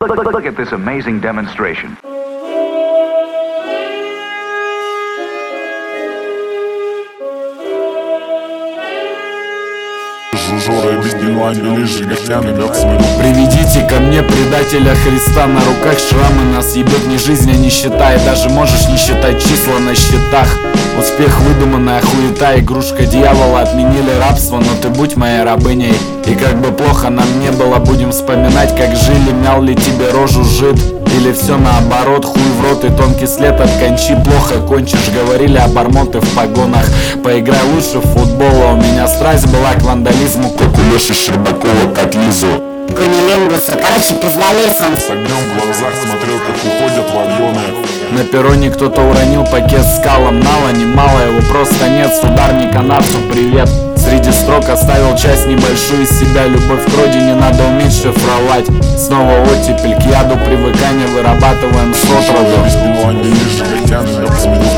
Look at this amazing demonstration. Приведите ко мне предателя Христа. На руках шрамы, нас ебет не жизнь, а нищета. И даже можешь не считать числа на счетах. Успех выдуманная хуета, игрушка дьявола. Отменили рабство, но ты будь моей рабыней. И как бы плохо нам не было, будем вспоминать, как жили. Мял ли тебе рожу жид? Или все наоборот, хуй в рот и тонкий след от кончи. Плохо кончишь, говорили обормоты в погонах. Поиграй лучше в футбол, а у меня страсть была к вандализму, как у Леши Щербакова, как Лизу. Кунилингусу, короче, пиздалисом. С огнем в глазах смотрел, как уходят вагоны. На перроне кто-то уронил пакет с калом. Мало, немало, его просто нет. С ударника нацу привет. Среди строк оставил часть небольшую из себя. Любовь к родине надо уметь шифровать. Снова оттепель, к яду привыкания вырабатываем с отроду. Разбивание ниже, как тянет,